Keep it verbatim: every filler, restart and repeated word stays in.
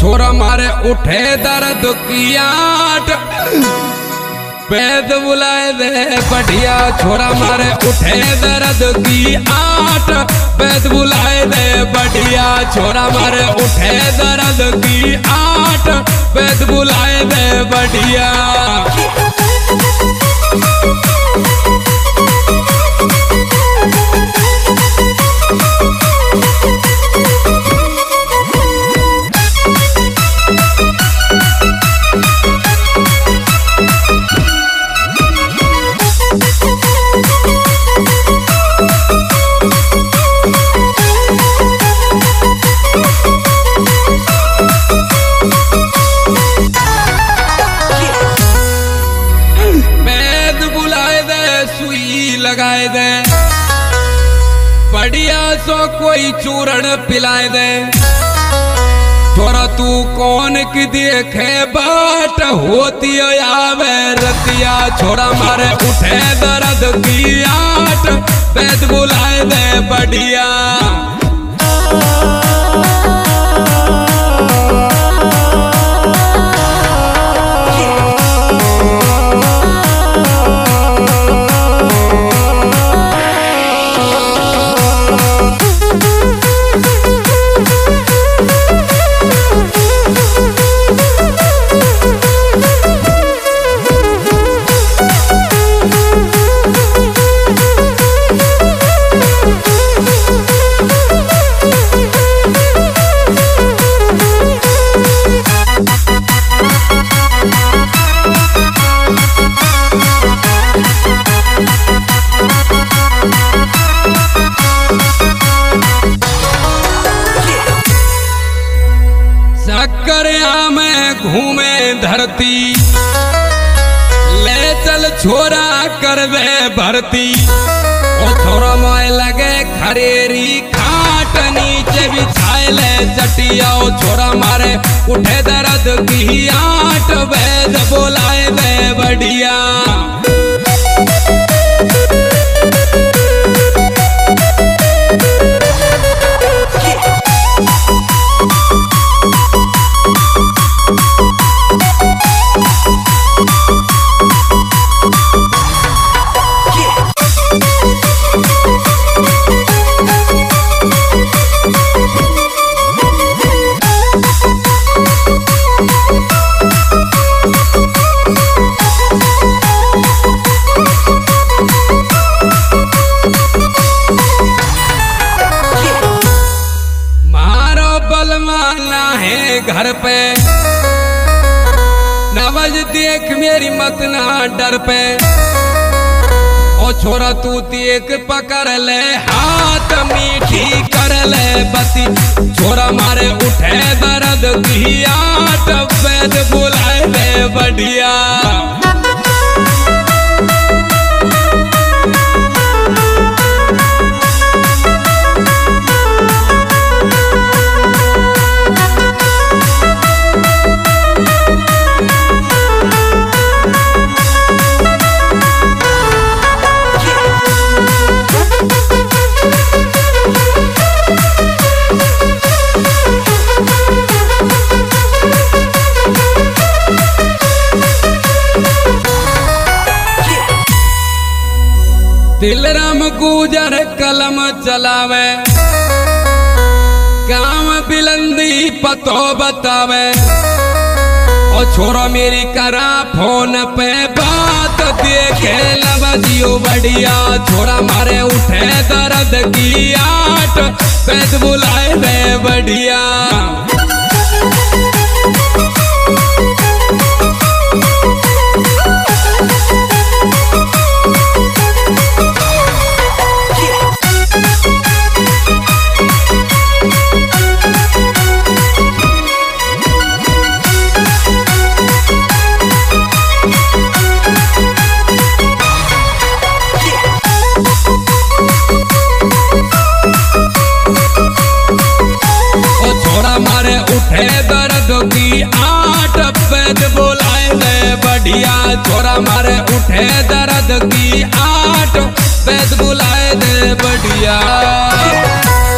छोरा मारे उठे दर्द की आट वैद बुलाए दे बढ़िया। छोरा मारे उठे दर्द की आट वैद बुलाए दे बढ़िया। छोरा मारे उठे दर्द की आट वैद बुलाए दे बढ़िया। लगाए दे बढ़िया सो कोई चूरण पिलाए दे। छोरा तू कौन की देखे बाट होती आवे रतिया। छोरा मारे उठे दर्द की आट वैद बुलाए दे बढ़िया। सकरिया में घूमे धरती ले चल छोरा कर दे भरती। ओ छोरा मोए लगे खरेरी खाट नीचे बिछाए ले चटिया। ओ छोरा मारे उठे दर्द की आट वैद बुलाए दे बढ़िया। घर पे नवज देख मेरी मत ना डर पे। ओ छोरा तू देख पकड़ ले हाथ मीठी कर ले बती। छोरा मारे उठे दर्द की आट वैद बुलाए दे बढ़िया। दिलराम गुजर कलम चलावे काम बिलंदी पतो बतावे। ओ छोरा मेरी करा फोन पे बात देखे लवजियो बढ़िया। छोरा मारे उठे दर्द की आट वैद बुलाए दे बढ़िया। छोरा मारे उठे दर्द की आट वैद बुलाए दे बढ़िया।